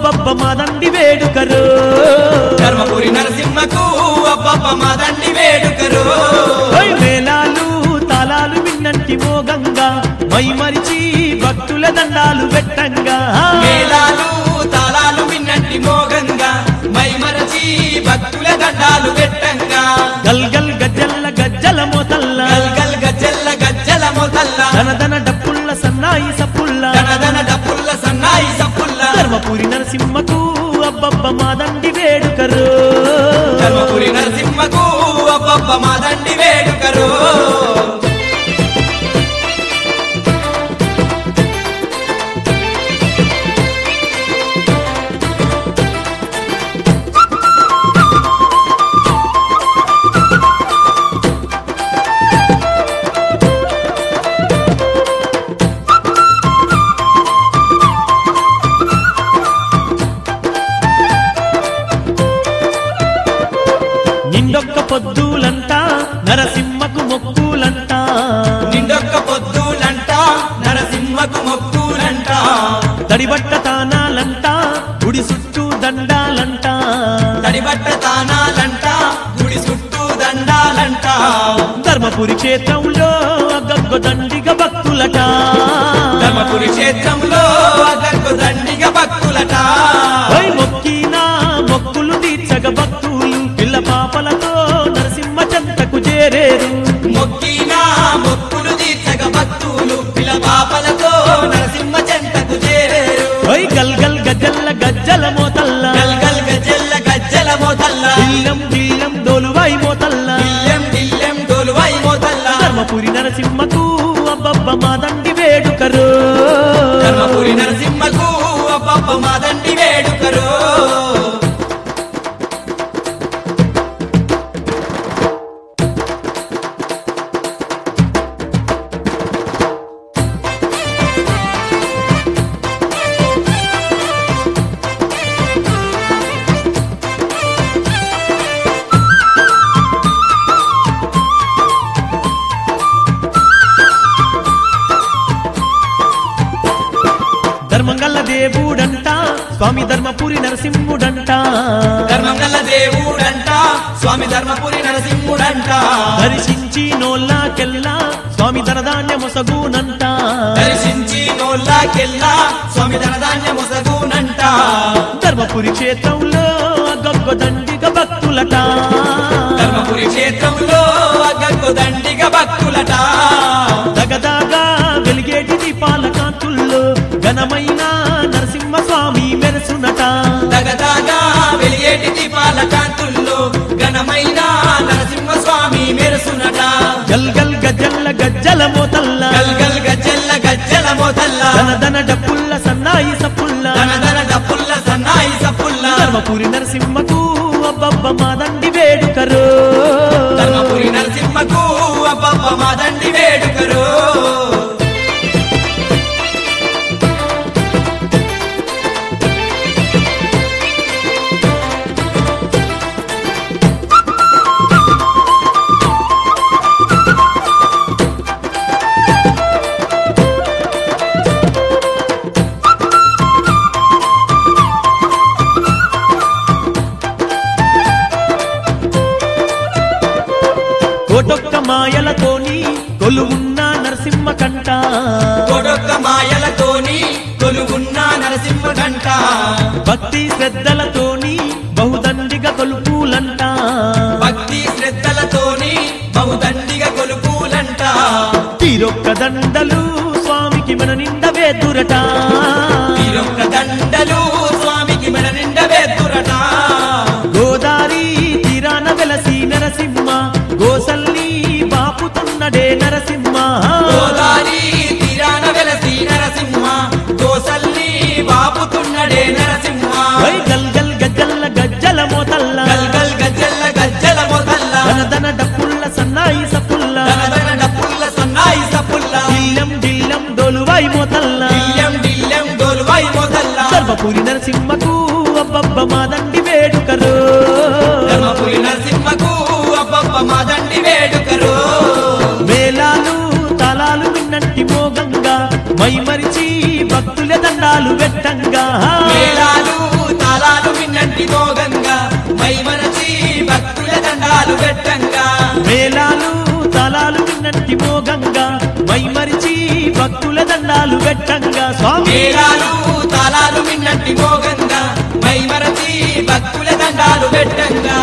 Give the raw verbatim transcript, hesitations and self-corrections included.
అబ్బబ్బ మాదండి వేడుకరు ధర్మపురి నరసింహకు అబ్బబ్బ మాదండి వేడుకరు మేళాలు తాళాలు విన్నంటి మోగంగా మై మరిచి భక్తుల దండాలు పెట్టంగా మేళాలు తాళాలు విన్నంటి మోగంగా మై మరచి భక్తుల దండాలు పెట్టంగా గల్ గల్ గజ్జల్ల గజ్జల మోతల్ల గల్ గల్ గజ్జల్ల గజ్జల మోతల్ల ధనధన డప్పుల్ల సన్నాయి సప్పుల్ల ధనధన డప్పుల్ల సన్నాయి సప్పుల్ల ధర్మపురి నరసింహకు అబ్బబ్బ మాదండి వేడుకరు ధర్మపురి నరసింహకు అబ్బబ్బ మాదండి వేడుకరు నిండొక్క పొద్దులంట నరసింహకు మొక్కులంట నిండొక్క పొద్దులంట నరసింహకు మొక్కులంట తడిబట్ట తానాలంట గుడి చుట్టూ దండాలంట తడిబట్ట తానాలంట గుడి చుట్టూ దండాలంట ధర్మపురి క్షేత్రంలో గగ్గ దండిగ భక్తులట ధర్మపురి క్షేత్రంలో గగ్గు దండిగ భక్తులట ఓయ్ మొక్కినా మొక్కులు తీర్చగ భక్తులు పిల్ల పాపలతో నరసింహ చెంతకు చేరేరు మొక్కినా మొక్కులు తీర్చగ భక్తులు పిల్ల పాపలతో నరసింహ చెంతకు చేరేరు ఓయ్ గల్ గల్ గజ్జల్ల గజ్జల మోతల్ల గల్ గల్ గజ్జల్ల గజ్జల మోతల్ల దిల్లం దిల్లం డోలువాయి మోతల్ల దిల్లెం దిల్లెం డోలువై మోతల్ల ధర్మపురి నరసింహకు అబ్బబ్బ మాదండి వేడుకరు ధర్మపురి నరసింహకు అబ్బబ్బ మాదండి వేడుకరు ధర్మంగల్ల దేవుడంట స్వామి ధర్మపురి నరసింహుడంట ధర్మంగల దేవుడంట స్వామి ధర్మపురి నరసింహుడంట దర్శించి నోళ్ళకెల్లా స్వామి ధనధాన్య మొసగునంట దర్శించి నోళ్ళకెల్లా స్వామి ధనధాన్య మొసగునంట ధర్మపురి క్షేత్రంలో గొగ్గ దండిగ భక్తులట ధర్మపురి క్షేత్రంలో గగ్గు దండిగ భక్తులట దగదాగా వెలిగేటి దీపాల కాంతుల్లో ఘనమైన నరసింహ స్వామి మెరసునట దగదాగా వెలిగేటి దీపాల కాంతుల్లో ఘనమైన నరసింహ స్వామి మెరుసునట గల్ గల్ గజ్జల్ల గజ్జల మోతల్ల గల్ గల్ గజ్జల్ల గజ్జల మోతల్ల ధనధన డప్పుల్ల సన్నాయి సప్పుల్ల ధనధన డప్పుల్ల సన్నాయి సప్పుల్ల ధర్మపురి నరసింహకు అబ్బబ్బ మాదండి వేడుకరు ధర్మపురి నరసింహకు అబ్బబ్బ మాదండి వేడుకరు కోటొక్క మాయలతోని కొలువున్న నరసింహ కంట కొడొక్క మాయలతోని కొలుగున్న నరసింహ గంట భక్తి శ్రద్ధలతోని బహుదండిగ కొలుపులంట భక్తి శ్రద్ధలతోని బహుదండిగ కొలుపులంట తీరొక్క దండలు స్వామికి మన నిండ వేదురట తీరొక్క దండలు స్వామికి మన నిండ వేద్దురట గోదారి తీరాన వెలసి నరసింహ గోసల్లి బాపుతున్నడే నరసింహ గోదారి తీరాన వెలసి నరసింహ గోసల్లి బాపుతున్నడే నరసింహ ఓయ్ గల్ గల్ గజ్జల్ల గజ్జల మోతల్ల గల్ గల్ గజ్జల్ల గజ్జల మోతల్ల ధనధన డప్పుల్ల సన్నాయి సప్పుల్ల ధనధన డప్పుల్ల సన్నాయి సప్పుల్ల దిల్లం దిల్లం డోలువాయి మోతల్ల దిల్లెం దిల్లెం డోలువై మోతల్ల ధర్మపురి నరసింహకు అబ్బబ్బ మాదండి వేడుకరు ధర్మపురి నరసింహకు అబ్బబ్బ మాదండి వేడుకరు మేళాలు తాళాలు విన్నట్టి మోగంగా మై మరిచి భక్తుల దండాలు పెట్టంగా మేళాలు పెట్టంగా మేళాలు తలాలు విన్నట్టి మోగంగా మైమరిచి భక్తుల దండాలు పెట్టంగా స్వామి మేళాలు తాళాలు విన్నట్టి మోగంగా మైమరచి భక్తుల దండాలు పెట్టంగా